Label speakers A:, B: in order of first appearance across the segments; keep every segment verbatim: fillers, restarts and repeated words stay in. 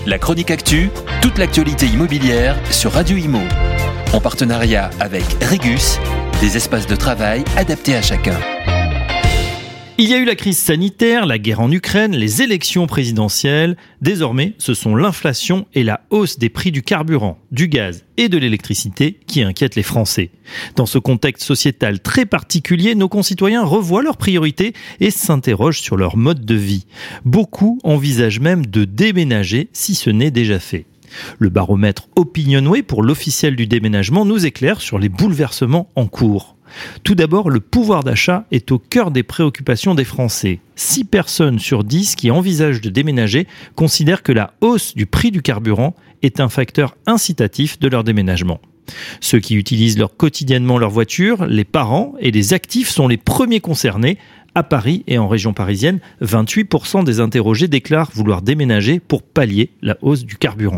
A: La chronique actu, toute l'actualité immobilière sur Radio Imo. En partenariat avec Regus, des espaces de travail adaptés à chacun.
B: Il y a eu la crise sanitaire, la guerre en Ukraine, les élections présidentielles. Désormais, ce sont l'inflation et la hausse des prix du carburant, du gaz et de l'électricité qui inquiètent les Français. Dans ce contexte sociétal très particulier, nos concitoyens revoient leurs priorités et s'interrogent sur leur mode de vie. Beaucoup envisagent même de déménager si ce n'est déjà fait. Le baromètre Opinionway pour l'officiel du déménagement nous éclaire sur les bouleversements en cours. Tout d'abord, le pouvoir d'achat est au cœur des préoccupations des Français. six personnes sur dix qui envisagent de déménager considèrent que la hausse du prix du carburant est un facteur incitatif de leur déménagement. Ceux qui utilisent leur quotidiennement leur voiture, les parents et les actifs sont les premiers concernés. À Paris et en région parisienne, vingt-huit pour cent des interrogés déclarent vouloir déménager pour pallier la hausse du carburant.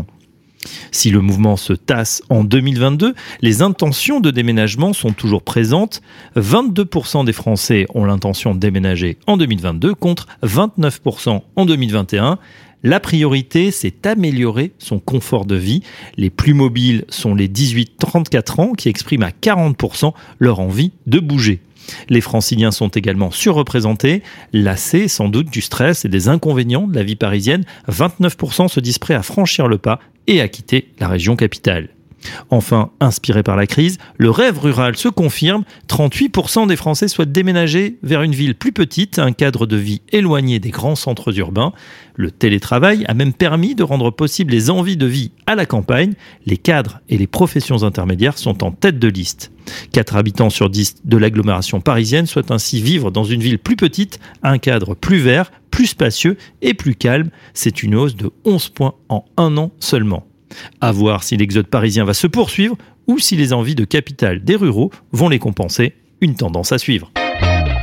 B: Si le mouvement se tasse en deux mille vingt-deux, les intentions de déménagement sont toujours présentes. vingt-deux pour cent des Français ont l'intention de déménager en deux mille vingt-deux contre vingt-neuf pour cent en deux mille vingt et un. La priorité, c'est améliorer son confort de vie. Les plus mobiles sont les dix-huit à trente-quatre ans qui expriment à quarante pour cent leur envie de bouger. Les franciliens sont également surreprésentés, lassés sans doute du stress et des inconvénients de la vie parisienne. vingt-neuf pour cent se disent prêts à franchir le pas et à quitter la région capitale. Enfin, inspiré par la crise, le rêve rural se confirme. trente-huit pour cent des Français souhaitent déménager vers une ville plus petite, un cadre de vie éloigné des grands centres urbains. Le télétravail a même permis de rendre possible les envies de vie à la campagne. Les cadres et les professions intermédiaires sont en tête de liste. quatre habitants sur dix de l'agglomération parisienne souhaitent ainsi vivre dans une ville plus petite, un cadre plus vert, plus spacieux et plus calme. C'est une hausse de onze points en un an seulement. À voir si l'exode parisien va se poursuivre ou si les envies de capitale des ruraux vont les compenser. Une tendance à suivre.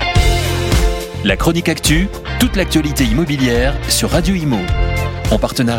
A: La chronique actu, toute l'actualité immobilière sur Radio Imo. En partenariat